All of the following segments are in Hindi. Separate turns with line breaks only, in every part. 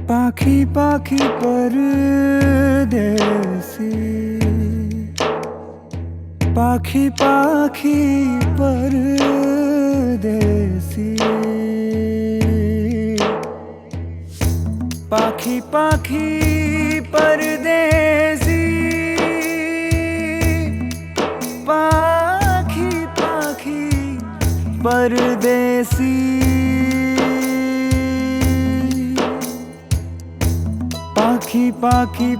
पाखी पाखी परदेसी, पाखी पाखी परदेसी, पाखी पाखी परदेसी, पाखी पाखी परदेसी, पाखी पाखी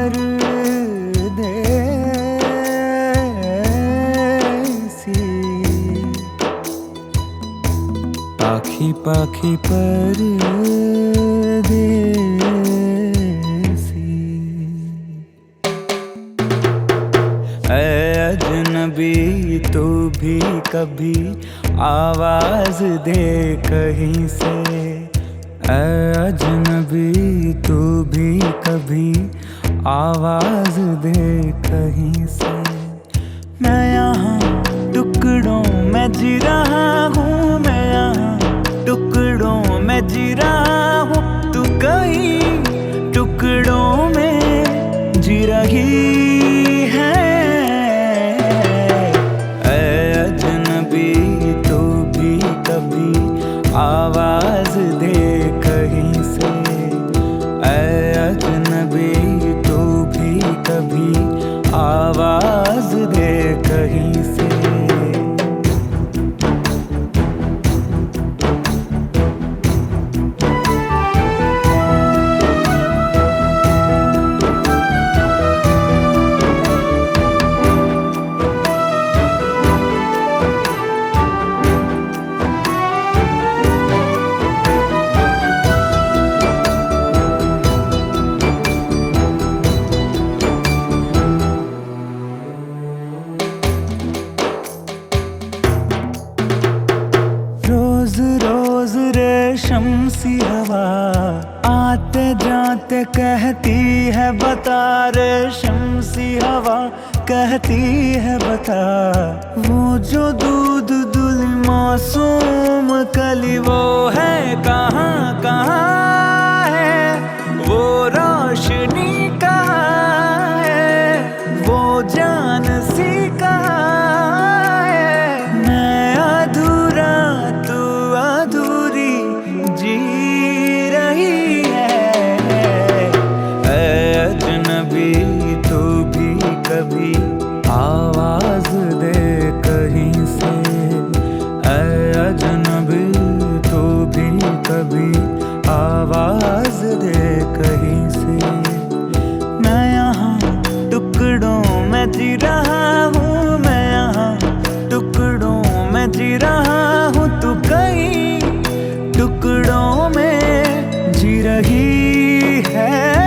परदेसी, पाखी पाखी परदेसी। ऐ अजनबी तू भी कभी आवाज दे कहीं से, ऐ अजनबी तू भी कभी आवाज दे कहीं से। मैं यहाँ टुकड़ों में जी रहा हूँ, मैं यहाँ टुकड़ों में जी रहा हूँ, तू कहीं टुकड़ों में जी रही है। ऐ अजनबी तू भी कभी आवाज दे कहीं से, ऐ अजनबी तू भी कभी आवाज दे कहीं से। रोज रोज रेशम सी हवा आते जाते कहती है बता, रेशम सी हवा कहती है बता। वो जो दूध दुल मासूम कली वो है कहाँ कहाँ है, वो रोशनी कहाँ है, वो जान सी कहाँ है। मैं अधूरा तू अधूरी जी रही है। ऐ अजनबी तू भी कभी आवाज दे कहीं से, ऐ अजनबी तू भी कभी आवाज दे कहीं से। मैं यहाँ टुकड़ों में जी रहा हूँ, मैं यहाँ टुकड़ों में जी रहा हूँ, तू कहीं टुकड़ों में जी रही है।